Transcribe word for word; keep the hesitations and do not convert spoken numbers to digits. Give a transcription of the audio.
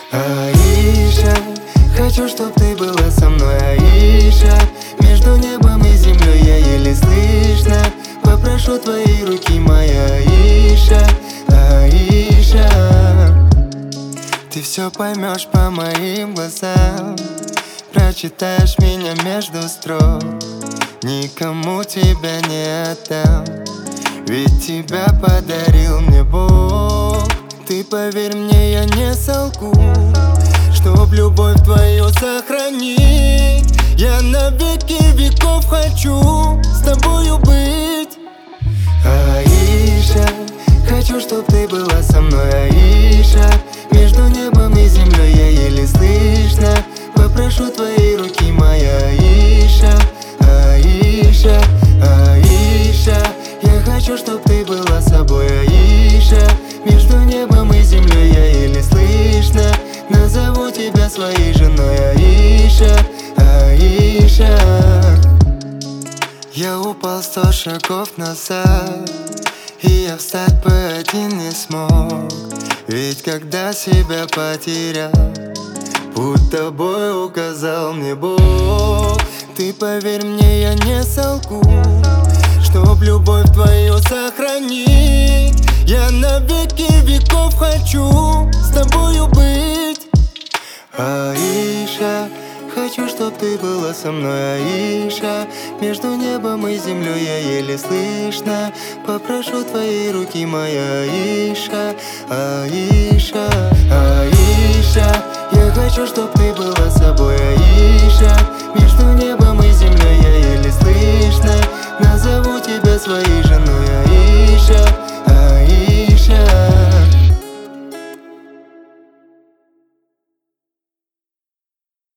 Аиша, хочу, чтоб ты была со мной, Аиша. Между небом и землей я еле слышно попрошу твои руки, моя Аиша, Аиша. Ты все поймешь по моим глазам, прочитаешь меня между строк. Никому тебя не отдам, ведь тебя подарил мне Бог. Ты поверь мне, я не солгу, чтоб любовь твою сохранить. Я на веки веков хочу с тобою быть. Аиша, хочу, чтоб ты была со мной, Аиша. Между небом и землей я еле слышно попрошу твои руки, моя Аиша, Аиша, Аиша. Я хочу, чтоб ты была собой, Аиша. Между небом и землей я еле слышно назову тебя своей женой, Аиша, Аиша. Я упал сто шагов назад, и я встать бы один не смог. Ведь когда себя потерял, путь тобой указал мне Бог. Ты поверь мне, я не солгу, чтоб любовь твою сохранить. Я на веки веков хочу с тобою быть. Аиша, хочу, чтоб ты была со мной, Аиша. Между небом и землей я еле слышно попрошу твои руки, моя Аиша, Аиша, Аиша. Я хочу, чтоб ты была